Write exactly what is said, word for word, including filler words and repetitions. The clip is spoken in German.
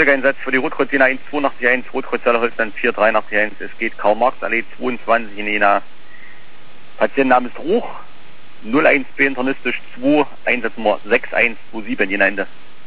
Fahrzeugeinsatz für die Rotkreuz Jena eins zwei acht eins, Rotkreuz Holstein vier drei acht eins. Es geht Karl-Marx-Allee zweiundzwanzig in Jena. Patientenname ist Ruch, null eins B internistisch zwei, Einsatznummer sechs eins zwei sieben Jena Ende.